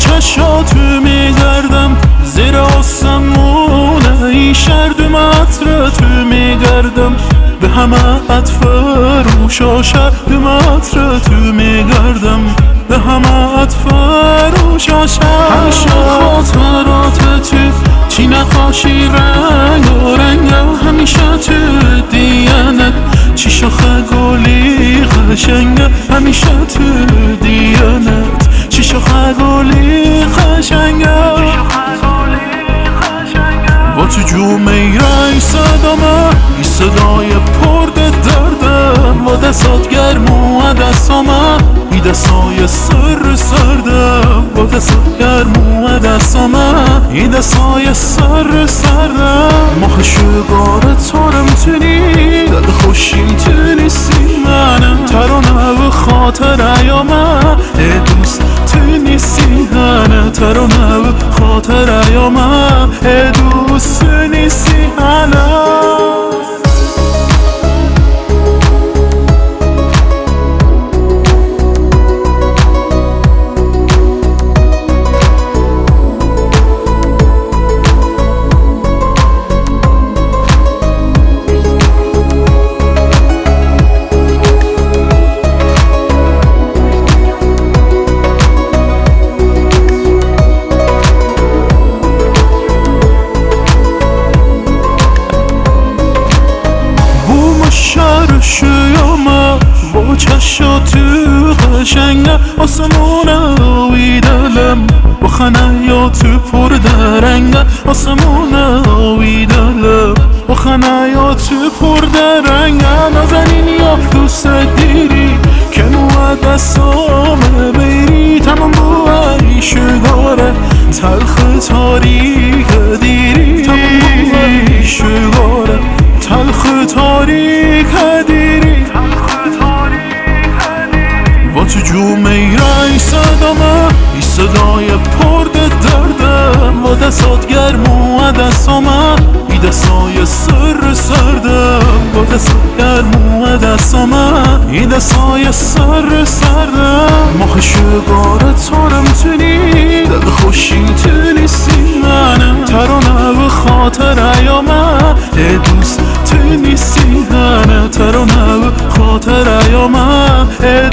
چشاتو میگردم زیر آسمونه ای شردم عطرتو میگردم به همه عطفروشا شردم عطرتو میگردم به همه عطفروشا همیشه خاطرات تو چی نقاشی رنگ و رنگ همیشه تو دیانت چی شاخه گلی قشنگه همیشه تو دیانت چی شاخه گلی قشنگه و تو جومه رای صدامه ای صدای پرد دردم و دستات گرم و دستامه ای دستای سر سردم و دستات گرم و دستامه ای دستای سر سردم ماه شگار تارم تونی دل خوشیم تونیستی منم ترانه و خاطر ایامه ای دوست تونیستی هنه ترانه و خاطر ایامه ای دوست نیستی هنه شیامه با چشاتو قشنگه آسمونه وی دلم با خنیاتو پر درنگه آسمونه وی دلم با خنیاتو پر درنگه نازنین یا دوست دیری که نوع دستامه بیری تمام بوی شگاره تلخ تاریک دیری تمام بوی شگاره تلخ تاریک دیری و تو جومه رای صدامه ای صدای پرد دردم و دستات گرم و دستامه ای دستای سر سردم و دستات گرم و دستامه ای دستای سر سردم ماه شگار تارم تونی دل خوشی تونیستی منم ترانه و خاطر ایامه ای دوست تونیستی هنه ترانه و خاطر ایامه